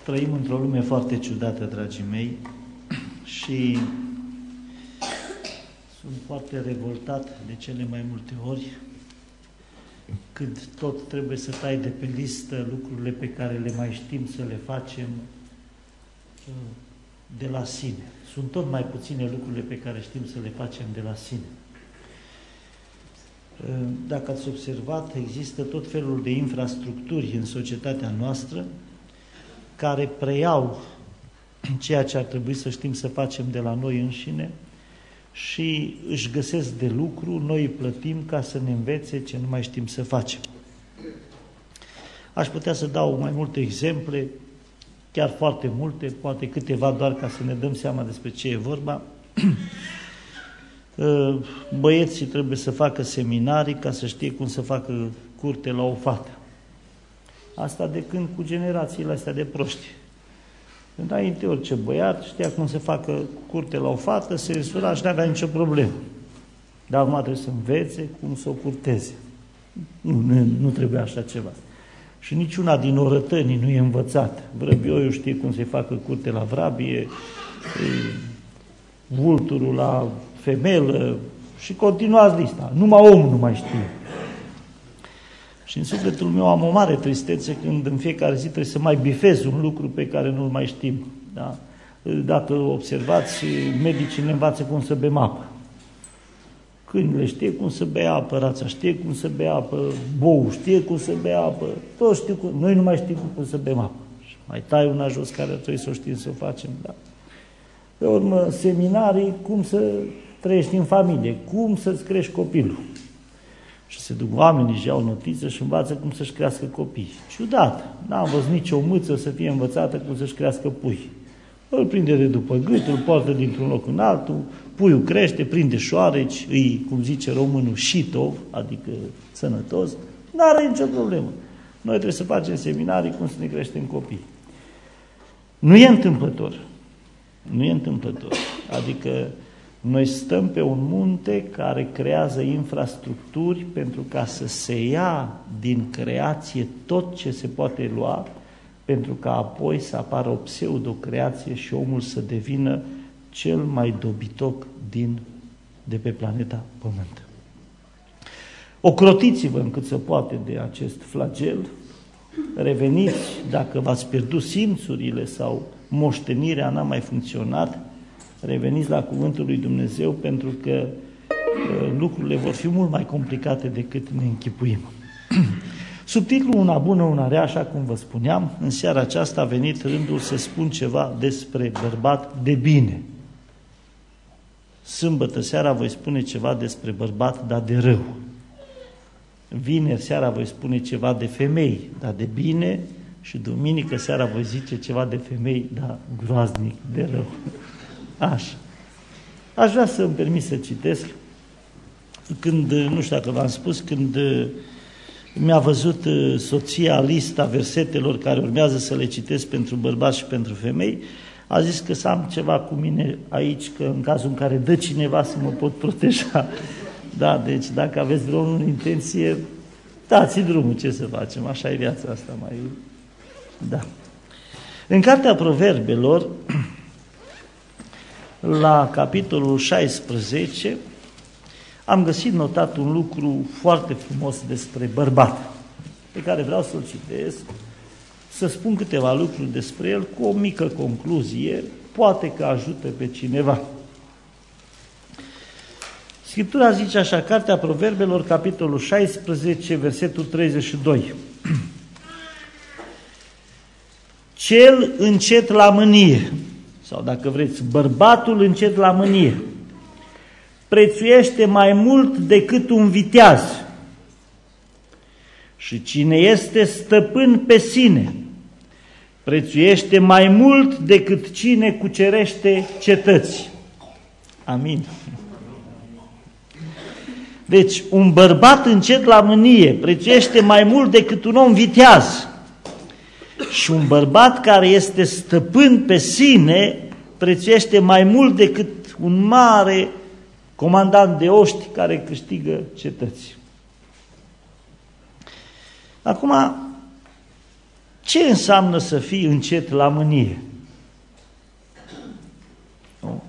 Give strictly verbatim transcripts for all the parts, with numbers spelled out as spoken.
Trăim într-o lume foarte ciudată, dragii mei, și sunt foarte revoltat de cele mai multe ori când tot trebuie să tai de pe listă lucrurile pe care le mai știm să le facem de la sine. Sunt tot mai puține lucrurile pe care știm să le facem de la sine. Dacă ați observat, există tot felul de infrastructuri în societatea noastră care preiau ceea ce ar trebui să știm să facem de la noi înșine și își găsesc de lucru, noi îi plătim ca să ne învețe ce nu mai știm să facem. Aș putea să dau mai multe exemple, chiar foarte multe, poate câteva doar ca să ne dăm seama despre ce e vorba. Băieții trebuie să facă seminarii ca să știe cum să facă curte la o fată. Asta de când cu generațiile astea de proști. Înainte, orice băiat știa cum să facă curte la o fată, se însura și n-avea nicio problemă. Dar acum trebuie să învețe cum să o curteze. Nu, nu, nu trebuie așa ceva. Și niciuna din orătănii nu e învățată. Vrăbioiul știe cum să-i facă curte la vrabie, vulturul la femelă și continuați lista. Numai omul nu mai știe. Și în sufletul meu am o mare tristețe când în fiecare zi trebuie să mai bifez un lucru pe care nu-l mai știm. Da? Dacă observați, medicii ne învață cum să bem apă. Câinile știe cum să bea apă, rața știe cum să bea apă, bou știe cum să bea apă, toți știu cum. Noi nu mai știm cum să bem apă. Și mai tai una jos care trebuie să o știm să o facem. Da? Pe urmă, seminarii, cum să trăiești în familie, cum să-ți crești copilul. Și se duc oamenii și iau notițe și învață cum să-și crească copii. Ciudat, n-am văzut nicio mâță să fie învățată cum să-și crească pui. Îl prinde de după gât, îl poartă dintr-un loc în altul, puiul crește, prinde șoareci, îi, cum zice românul, șitov, adică sănătos, n-are nicio problemă. Noi trebuie să facem seminarii cum să ne creștem copii. Nu e întâmplător. Nu e întâmplător. Adică noi stăm pe un munte care creează infrastructuri pentru ca să se ia din creație tot ce se poate lua, pentru ca apoi să apară o pseudo-creație și omul să devină cel mai dobitoc din, de pe planeta Pământ. Ocrotiți-vă încât se poate de acest flagel, reveniți dacă v-ați pierdut simțurile sau moștenirea n-a mai funcționat, reveniți la cuvântul lui Dumnezeu, pentru că uh, lucrurile vor fi mult mai complicate decât ne închipuim. Subtitlul Una bună, una rea, așa cum vă spuneam, în seara aceasta a venit rândul să spun ceva despre bărbat de bine. Sâmbătă seara voi spune ceva despre bărbat, dar de rău. Vineri seara voi spune ceva de femei, dar de bine, și duminică seara voi zice ceva de femei, dar groaznic, de rău. Așa. Aș vrea să îmi permit să citesc, când, nu știu dacă v-am spus, când mi-a văzut soția lista versetelor care urmează să le citesc pentru bărbați și pentru femei, a zis că să am ceva cu mine aici, că în cazul în care dă cineva să mă pot proteja. Da, deci dacă aveți vreo intenție, dați drumul, ce să facem, așa e viața asta mai... Da. În Cartea Proverbelor, la capitolul șaisprezece, am găsit notat un lucru foarte frumos despre bărbat, pe care vreau să-l citesc, să spun câteva lucruri despre el cu o mică concluzie, poate că ajută pe cineva. Scriptura zice așa, Cartea Proverbelor, capitolul șaisprezece, versetul treizeci și doi. Cel încet la mânie, sau dacă vreți, bărbatul încet la mânie, prețuiește mai mult decât un viteaz. Și cine este stăpân pe sine, prețuiește mai mult decât cine cucerește cetăți. Amin. Deci, un bărbat încet la mânie prețuiește mai mult decât un om viteaz. Și un bărbat care este stăpân pe sine prețuiește mai mult decât un mare comandant de oști care câștigă cetăți. Acum, Ce înseamnă să fii încet la mânie? Nu?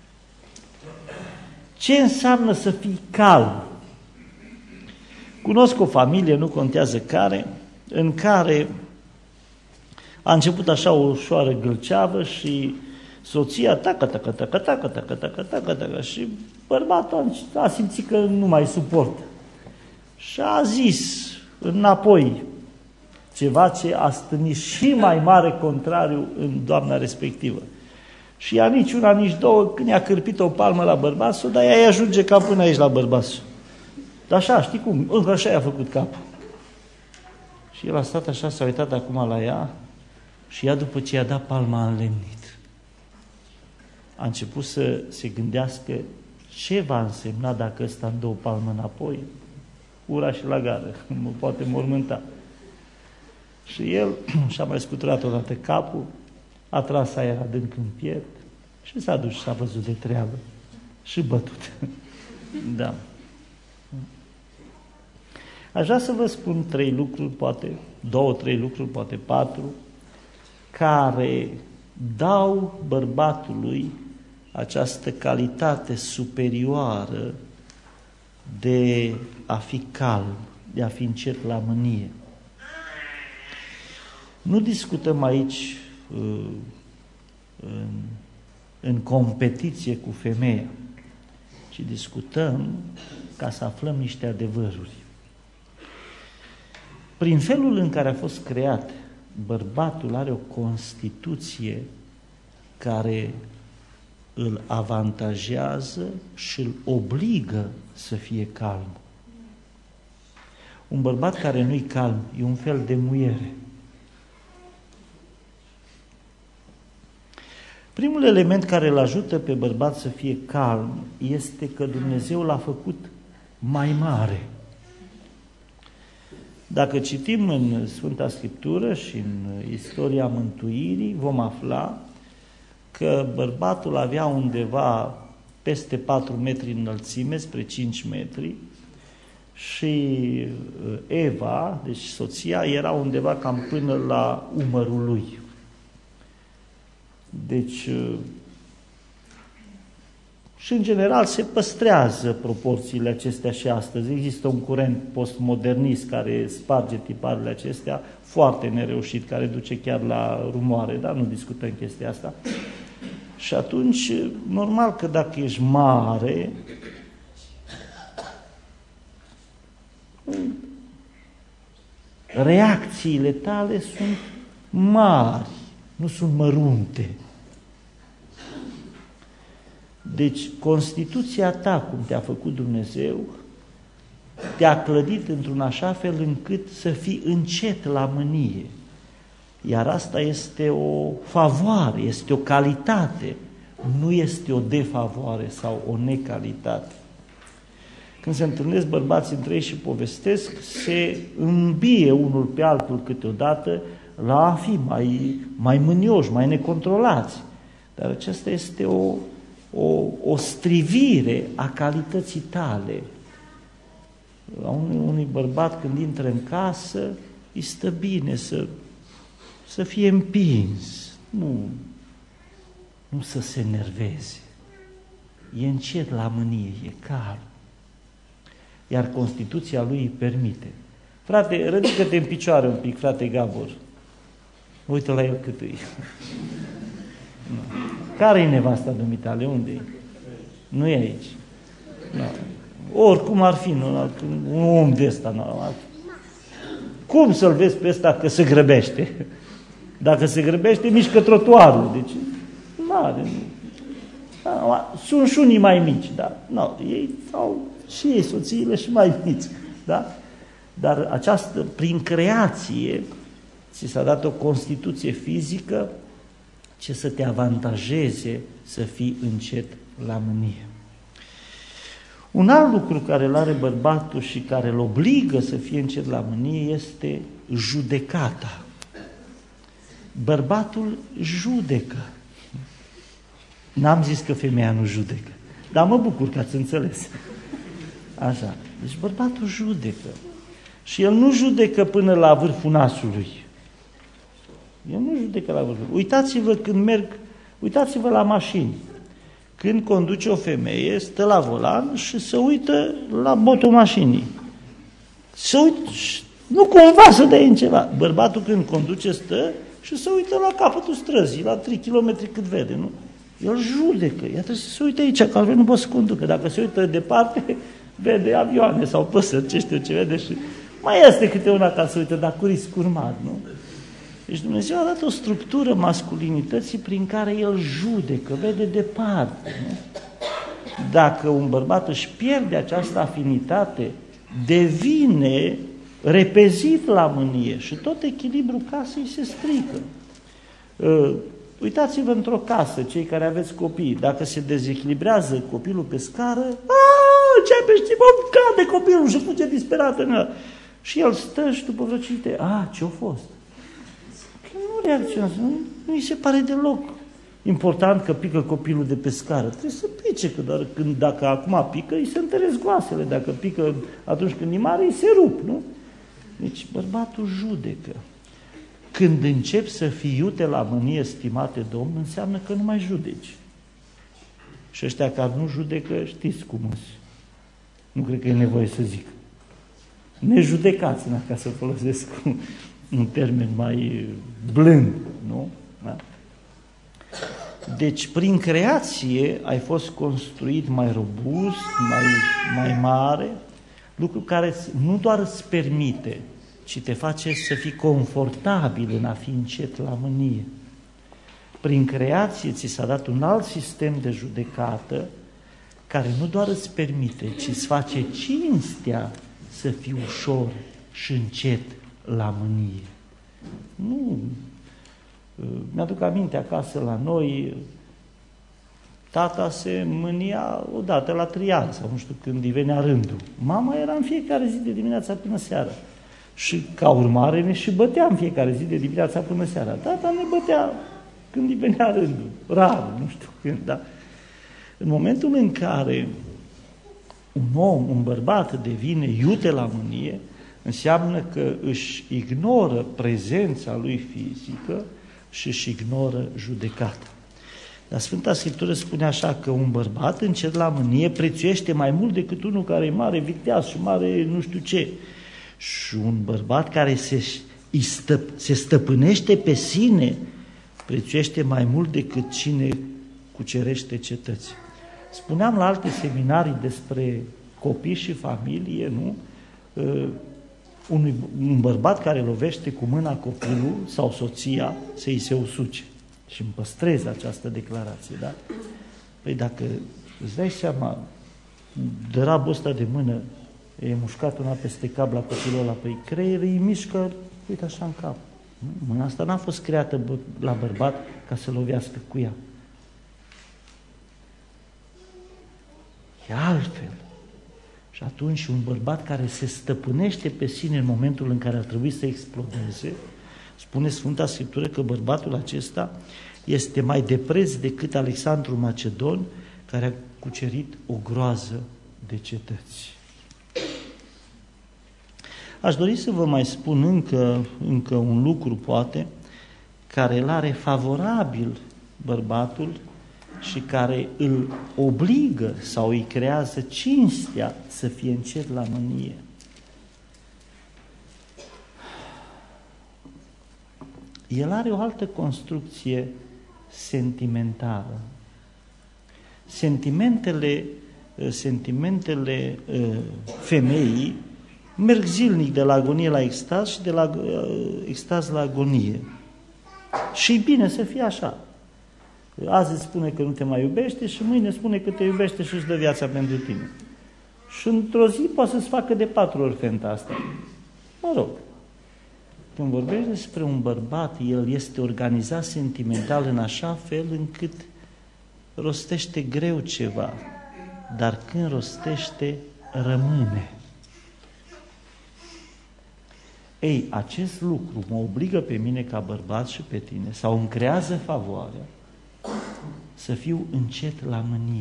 Ce înseamnă să fii calm? Cunosc o familie, nu contează care, în care a început așa o ușoară gâlceavă și soția tacă, tacă, tacă, tacă, tacă, tacă, tacă, tacă, și bărbatul a simțit că nu mai suportă. Și a zis înapoi ceva ce a stârnit și mai mare contrariu în doamna respectivă. Și ea nici una, nici două, când i-a cârpit o palmă la bărbatul, dar ea îi ajunge cam până aici la bărbatul. Dar așa, știi cum? Încă așa i-a făcut capul. Și el a stat așa, s-a uitat acum la ea și ea, după ce i-a dat palma, a înlemnit. A început să se gândească ce va însemna dacă ăsta îmi dă o palmă înapoi. Ura și la gară, mă poate mormânta. Și el și-a mai scuturat odată capul, a tras aer adânc în piept și s-a dus și s-a văzut de treabă. Și bătut. Da. Aș vrea să vă spun trei lucruri, poate, două, trei lucruri, poate patru, care dau bărbatului această calitate superioară de a fi calm, de a fi încet la mânie. Nu discutăm aici uh, în, în competiție cu femeia, ci discutăm ca să aflăm niște adevăruri. Prin felul în care a fost creat, bărbatul are o constituție care îl avantajează și îl obligă să fie calm. Un bărbat care nu-i calm e un fel de muiere. Primul element care îl ajută pe bărbat să fie calm este că Dumnezeu l-a făcut mai mare. Dacă citim în Sfânta Scriptură și în istoria mântuirii, vom afla că bărbatul avea undeva peste patru metri înălțime, spre cinci metri, și Eva, deci soția, era undeva cam până la umărul lui. Deci, și în general se păstrează proporțiile acestea și astăzi. Există un curent postmodernist care sparge tiparele acestea, foarte nereușit, care duce chiar la rumoare, dar nu discutăm chestia asta. Și atunci, normal că dacă ești mare, reacțiile tale sunt mari, nu sunt mărunte. Deci, Constituția ta, cum te-a făcut Dumnezeu, te-a clădit într-un așa fel încât să fii încet la mânie. Iar asta este o favoare, este o calitate, nu este o defavoare sau o necalitate. Când se întâlnesc bărbații între ei și povestesc, se îmbie unul pe altul câteodată la a fi mai, mai mânioși, mai necontrolați. Dar aceasta este o, o, o strivire a calității tale. La unui, unui bărbat, când intră în casă, îi stă bine să, să fie împins, nu, nu să se enerveze. E încet la mânie, e calm. Iar Constituția lui îi permite. Frate, ridică-te în picioare un pic, frate Gabor. Uită la el cât e. Care-i nevasta dumitale? Unde-i? Nu e aici. No. Oricum ar fi, nu, un om de ăsta normal. Cum să-l vezi pe ăsta că se grăbește? Dacă se grăbește, mișcă trotuarul. Deci, mare. Sunt și unii mai mici, dar no, ei au și ei soțiile și mai mici. Da? Dar această, prin creație, ți s-a dat o constituție fizică ce să te avantajeze să fii încet la mânie. Un alt lucru care îl are bărbatul și care îl obligă să fie încet la mânie este judecata. Bărbatul judecă. N-am zis că femeia nu judecă, dar mă bucur că ați înțeles. Așa. Deci bărbatul judecă. Și el nu judecă până la vârful nasului. El nu judecă la vorbă. Uitați-vă când merg, uitați-vă la mașini. Când conduce o femeie, stă la volan și se uită la botul mașinii. Se uită, nu cumva să dea în ceva. Bărbatul când conduce stă și se uită la capătul străzii, la trei kilometri cât vede, nu? El judecă, ea trebuie să se uite aici, că altfel nu poate să conducă. Dacă se uită departe, vede avioane sau păsări, ce știu ce vede și mai este câte una ca să uite, dar cu risc urmat, nu? Deci Dumnezeu a dat o structură masculinității prin care el judecă, vede departe, nu? Dacă un bărbat își pierde această afinitate, devine repezit la mânie și tot echilibrul casei se strică. Uh, uitați-vă într-o casă, cei care aveți copii, dacă se dezechilibrează copilul pe scară, aaa, ce ai pe știi, mă, cade copilul și fuge disperat în ăla. Și el stă și după vreo cite, a, ce-a fost? Că nu reacționează, nu, nu îi se pare deloc important că pică copilul de pe scară. Trebuie să pice, că doar când, dacă acum pică, îi se întăresc goasele, dacă pică atunci când e mare, îi se rup, nu? Deci bărbatul judecă. Când începi să fii iute la mânie, stimate Domn, înseamnă că nu mai judeci. Și ăștia care nu judecă, știți cum îs. Nu cred că e nevoie să zic. Nejudecați, ca să folosesc un termen mai blând, nu? Da? Deci, prin creație ai fost construit mai robust, mai, mai mare, lucru care nu doar îți permite, ci te face să fii confortabil în a fi încet la mânie. Prin creație ți s-a dat un alt sistem de judecată care nu doar îți permite, ci îți face cinstea să fii ușor și încet la mânie. Nu... Mi-aduc aminte acasă la noi, tata se mânia odată la trei ani, sau nu știu când îi venea rândul. Mama era în fiecare zi de dimineața până seara. Și ca urmare ne și bătea în fiecare zi de dimineața până seara. Tata ne bătea când îi venea rândul. Rar, nu știu când, dar în momentul în care un om, un bărbat devine iute la mânie, înseamnă că își ignoră prezența lui fizică și își ignoră judecata. Dar Sfânta Scriptură spune așa că un bărbat încet la mânie prețuiește mai mult decât unul care e mare viteaz și mare nu știu ce. Și un bărbat care se, stă, se stăpânește pe sine prețuiește mai mult decât cine cucerește cetăți. Spuneam la alte seminarii despre copii și familie, nu? Unui, un bărbat care lovește cu mâna copilul sau soția să-i se usuce. Și îmi păstrez această declarație, da? Păi dacă îți dai seama, drabul ăsta de mână e mușcat una peste cap la copilul ăla, păi creierul îi mișcă, uite așa în cap. Mâna asta n-a fost creată la bărbat ca să lovească cu ea. E altfel. Și atunci un bărbat care se stăpânește pe sine în momentul în care ar trebui să explodeze, spune Sfânta Scriptură că bărbatul acesta este mai de preț decât Alexandru Macedon, care a cucerit o groază de cetăți. Aș dori să vă mai spun încă, încă un lucru, poate, care îl are favorabil bărbatul și care îl obligă sau îi creează cinstea să fie încet la mânie. El are o altă construcție sentimentală. Sentimentele, sentimentele femeii merg zilnic de la agonie la extaz și de la extaz la agonie. Și e bine să fie așa. Azi îți spune că nu te mai iubește și mâine spune că te iubește și își dă viața pentru tine. Și într-o zi poate să-ți facă de patru ori fenta asta. Mă rog, când vorbești despre un bărbat, el este organizat sentimental în așa fel încât rostește greu ceva, dar când rostește, rămâne. Ei, acest lucru mă obligă pe mine ca bărbat și pe tine, sau îmi creează favoarea, să fiu încet la mânie.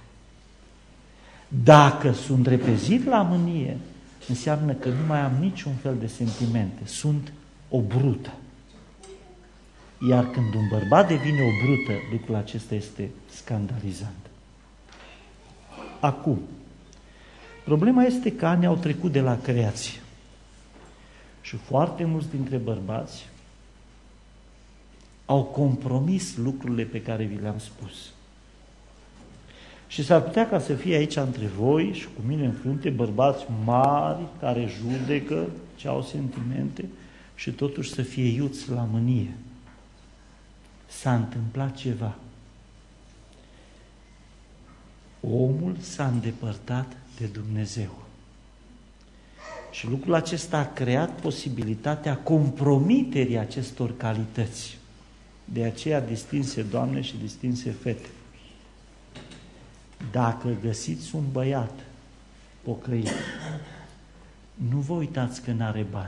Dacă sunt repezit la mânie, înseamnă că nu mai am niciun fel de sentimente. Sunt o brută. Iar când un bărbat devine o brută, lucrul acesta este scandalizant. Acum, problema este că anii au trecut de la creație și foarte mulți dintre bărbați au compromis lucrurile pe care vi le-am spus. Și s-ar putea ca să fie aici între voi și cu mine în frunte bărbați mari care judecă, ce au sentimente și totuși să fie iuți la mânie. S-a întâmplat ceva. Omul s-a îndepărtat de Dumnezeu. Și lucrul acesta a creat posibilitatea compromiterii acestor calități. De aceea, distinse doamne și distinse fete, dacă găsiți un băiat pocăit, nu vă uitați că n-are bani.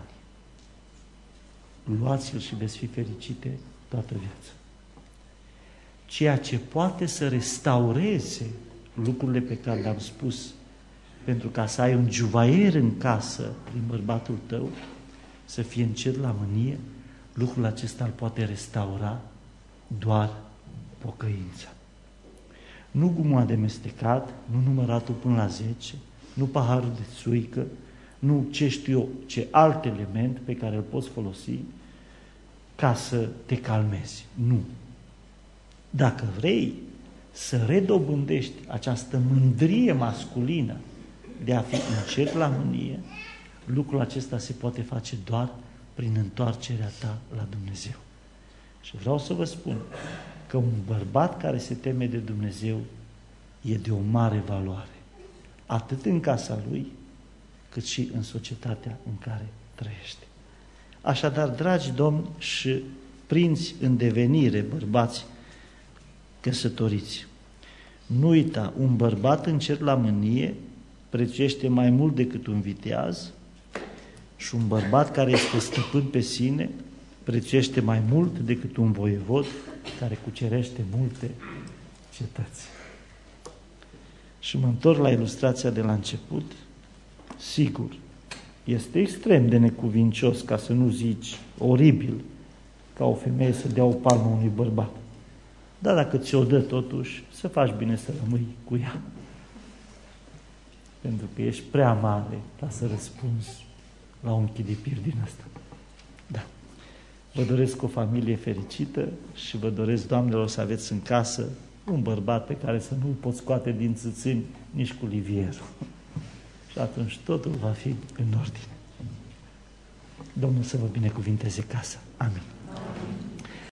Luați-l și veți fi fericite toată viața. Ceea ce poate să restaureze lucrurile pe care le-am spus, pentru ca să ai un juvaier în casă prin bărbatul tău, să fie încet la mânie, lucrul acesta îl poate restaura doar pocăința. Nu guma de mestecat, nu număratul până la zece, nu paharul de țuică, nu ce știu eu, ce alt element pe care îl poți folosi ca să te calmezi. Nu. Dacă vrei să redobândești această mândrie masculină de a fi încet la mânie, lucrul acesta se poate face doar prin întoarcerea ta la Dumnezeu. Și vreau să vă spun că un bărbat care se teme de Dumnezeu e de o mare valoare, atât în casa lui, cât și în societatea în care trăiește. Așadar, dragi domni și prinți în devenire, bărbați căsătoriți, nu uita, un bărbat încet la mânie prețuiește mai mult decât un viteaz și un bărbat care este stăpân pe sine prețuiește mai mult decât un voievod care cucerește multe cetăți. Și mă întorc la ilustrația de la început. Sigur, este extrem de necuvincios, ca să nu zici oribil, ca o femeie să dea o palmă unui bărbat. Dar dacă ți-o dă totuși, să faci bine să rămâi cu ea. Pentru că ești prea mare ca să răspunzi la un chidipir din asta. Da. Vă doresc o familie fericită și vă doresc, doamnelor, să aveți în casă un bărbat pe care să nu-l poți scoate din țâțâni nici cu livierul. Și atunci totul va fi în ordine. Domnul să vă binecuvinteze casa. Amin.